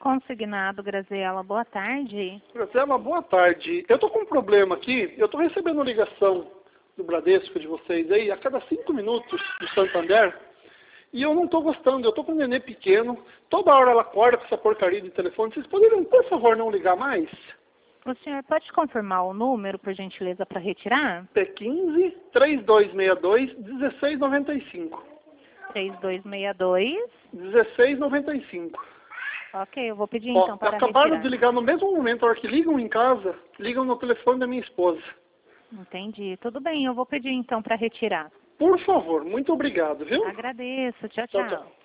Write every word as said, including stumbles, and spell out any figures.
consignado, Graziela. Boa tarde. Graziela, boa tarde. Eu tô com um problema aqui. Eu tô recebendo ligação do Bradesco de vocês aí a cada cinco minutos do Santander. E eu não tô gostando. Eu tô com um nenê pequeno. Toda hora ela acorda com essa porcaria de telefone. Vocês poderiam, por favor, não ligar mais? O senhor pode confirmar o número, por gentileza, para retirar? P quinze, três dois seis dois, dezesseis noventa e cinco. três dois seis dois. dezesseis noventa e cinco. Ok, eu vou pedir Ó, então para acabaram retirar. de ligar no mesmo momento, a hora que ligam em casa, ligam no telefone da minha esposa. Entendi. Tudo bem, eu vou pedir então para retirar. Por favor, muito obrigado, viu? Agradeço. Tchau, Tchau, tchau. tchau.